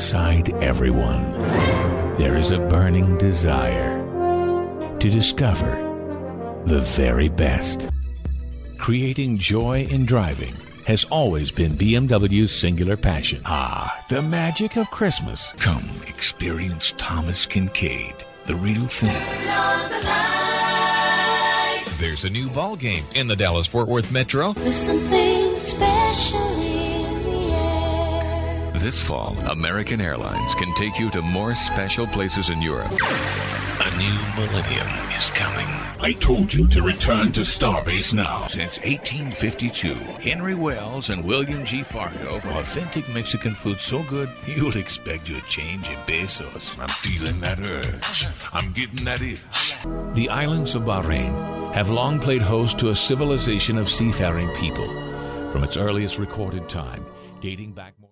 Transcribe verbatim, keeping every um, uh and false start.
inside everyone, there is a burning desire to discover the very best. Creating joy in driving has always been B M W's singular passion. Ah, the magic of Christmas. Come experience Thomas Kincaid, the real thing. There's a new ball game in the Dallas-Fort Worth Metro. There's something special in the air. This fall, American Airlines can take you to more special places in Europe. A new millennium is coming. I told you to return to Starbase now. Since eighteen fifty-two, Henry Wells and William G. Fargo, authentic Mexican food so good, you'll expect your change in pesos. I'm feeling that urge. I'm getting that itch. The islands of Bahrain have long played host to a civilization of seafaring people. From its earliest recorded time, dating back more